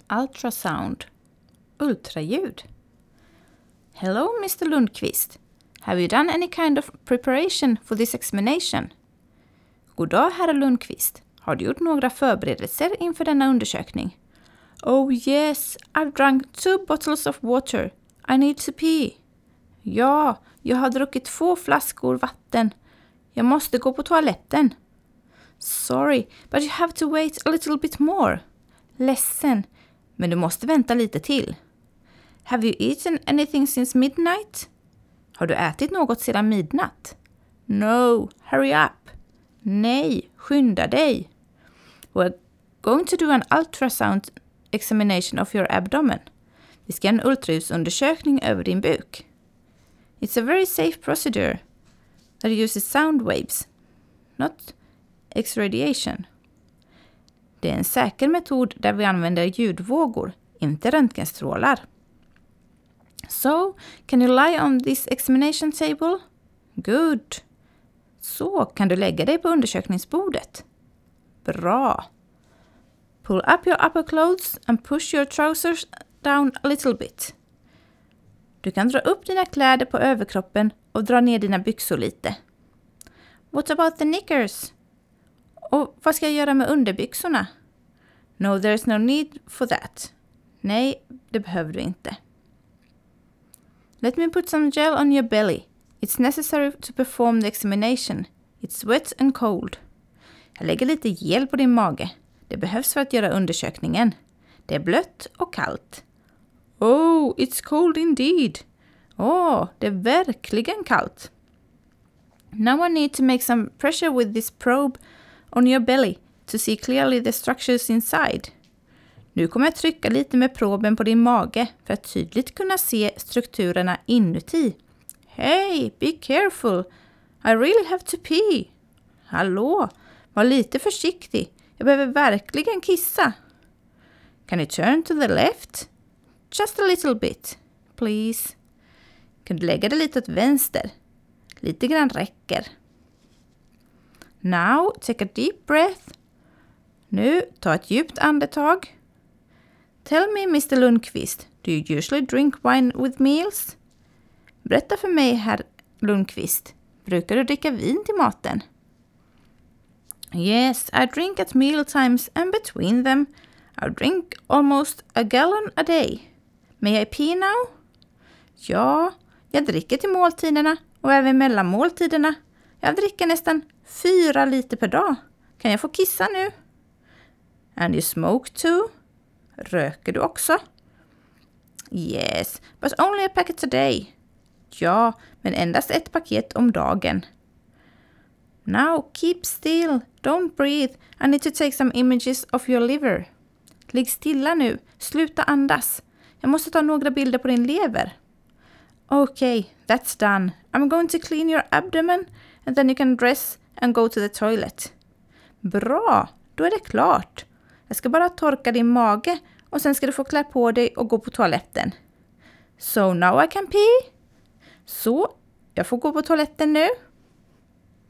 Ultrasound. Ultraljud. Hello, Mr. Lundqvist. Have you done any kind of preparation for this examination? God dag, herr Lundqvist. Har du gjort några förberedelser inför denna undersökning? Oh yes, I've drunk 2 bottles of water. I need to pee. Ja, jag har druckit 2 flaskor vatten. Jag måste gå på toaletten. Sorry, but you have to wait a little bit more. Ledsen, men du måste vänta lite till. Have you eaten anything since midnight? Har du ätit något sedan midnatt? No, hurry up. Nej, skynda dig. We're going to do an ultrasound examination of your abdomen. Vi ska göra en ultraljudsundersökning över din buk. It's a very safe procedure that uses sound waves, not X-radiation. Det är en säker metod där vi använder ljudvågor, inte röntgenstrålar. So, can you lie on this examination table? Good. Så, kan du lägga dig på undersökningsbordet? Bra. Pull up your upper clothes and push your trousers down a little bit. Du kan dra upp dina kläder på överkroppen och dra ner dina byxor lite. What about the knickers? Och vad ska jag göra med underbyxorna? No, there's no need for that. Nej, det behöver du inte. Let me put some gel on your belly. It's necessary to perform the examination. It's wet and cold. Jag lägger lite gel på din mage. Det behövs för att göra undersökningen. Det är blött och kallt. Oh, it's cold indeed. Det är verkligen kallt. Now I need to make some pressure with this probe on your belly to see clearly the structures inside. Nu kommer jag trycka lite med proben på din mage för att tydligt kunna se strukturerna inuti. Hey, be careful. I really have to pee. Hallå, var lite försiktig. Jag behöver verkligen kissa. Can you turn to the left? Just a little bit, please. Kan du lägga det lite åt vänster? Lite grann räcker. Now, take a deep breath. Nu, ta ett djupt andetag. Tell me, Mr. Lundqvist, do you usually drink wine with meals? Berätta för mig, herr Lundqvist. Brukar du dricka vin till maten? Yes, I drink at meal times and between them. I drink almost a gallon a day. May I pee now? Ja, jag dricker till måltiderna och även mellan måltiderna. Jag dricker nästan 4 liter per dag. Kan jag få kissa nu? And you smoke too? Röker du också? Yes, but only a packet a day. Ja, men endast ett paket om dagen. Now keep still, don't breathe. I need to take some images of your liver. Ligg stilla nu, sluta andas. Jag måste ta några bilder på din lever. Okay, that's done. I'm going to clean your abdomen and then you can dress and go to the toilet. Bra, då är det klart. Jag ska bara torka din mage och sen ska du få klä på dig och gå på toaletten. So now I can pee? Så, jag får gå på toaletten nu.